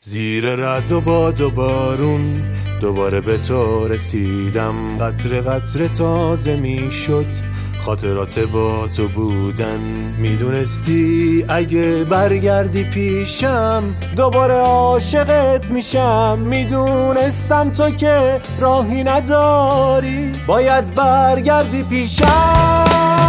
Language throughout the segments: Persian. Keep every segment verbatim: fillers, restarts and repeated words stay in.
زیر رد و باد و بارون دوباره به تو رسیدم، قطره قطره تازه می شد خاطرات با تو بودن. میدونستی اگه برگردی پیشم دوباره عاشقت میشم، میدونستم تو که راهی نداری باید برگردی پیشم.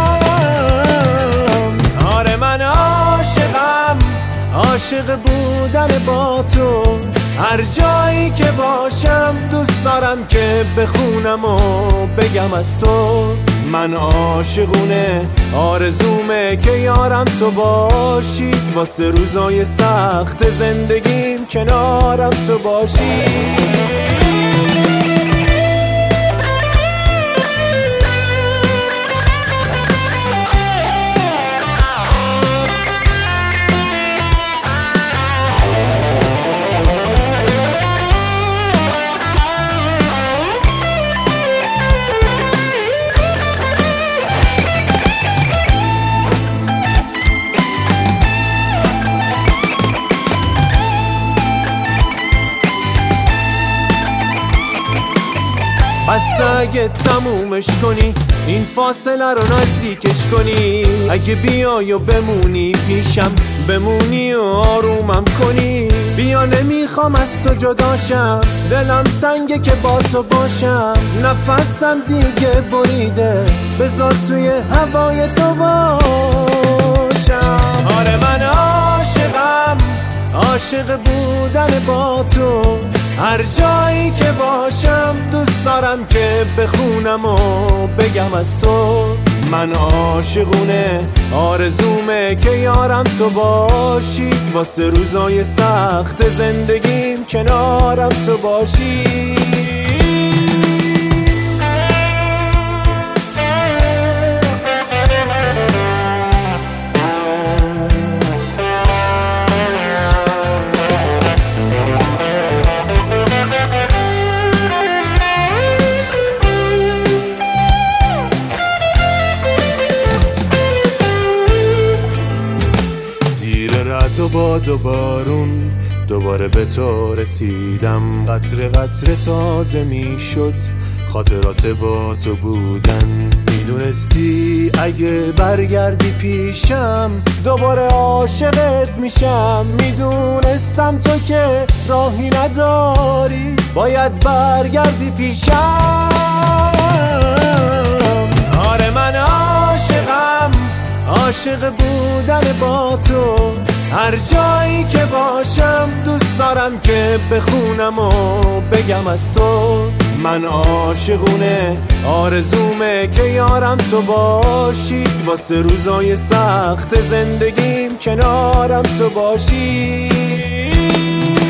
آره من عاشقم، عاشق بودن با تو، هر جایی که باشم دوست دارم که بخونم و بگم از تو. من عاشقونه آرزومه که یارم تو باشی، واسه روزای سخت زندگیم کنارم تو باشی. بس اگه تمومش کنی این فاصله رو نزدیکش کنی، اگه بیای و بمونی پیشم بمونی و آرومم کنی. بیا نمیخوام از تو جداشم، دلم تنگه که با تو باشم، نفسم دیگه بریده بذار توی هوای تو باشم. آره من عاشقم، عاشق بودن با تو، هر جایی که باشم دوست دارم که بخونم و بگم از تو. من عاشقونه آرزومه که یارم تو باشی، واسه روزای سخت زندگیم کنارم تو باشی. رد و باد و بارون دوباره به تو رسیدم، قطره قطره تازه می شد خاطرات با تو بودن. میدونستی اگه برگردی پیشم دوباره عاشقت میشم، میدونستم تو که راهی نداری باید برگردی پیشم. آره من عاشقم، عاشق بودن با تو، هر جایی که باشم دوست دارم که بخونم و بگم از تو. من عاشقونه آرزومه که یارم تو باشی، واسه روزای سخت زندگیم کنارم تو باشی.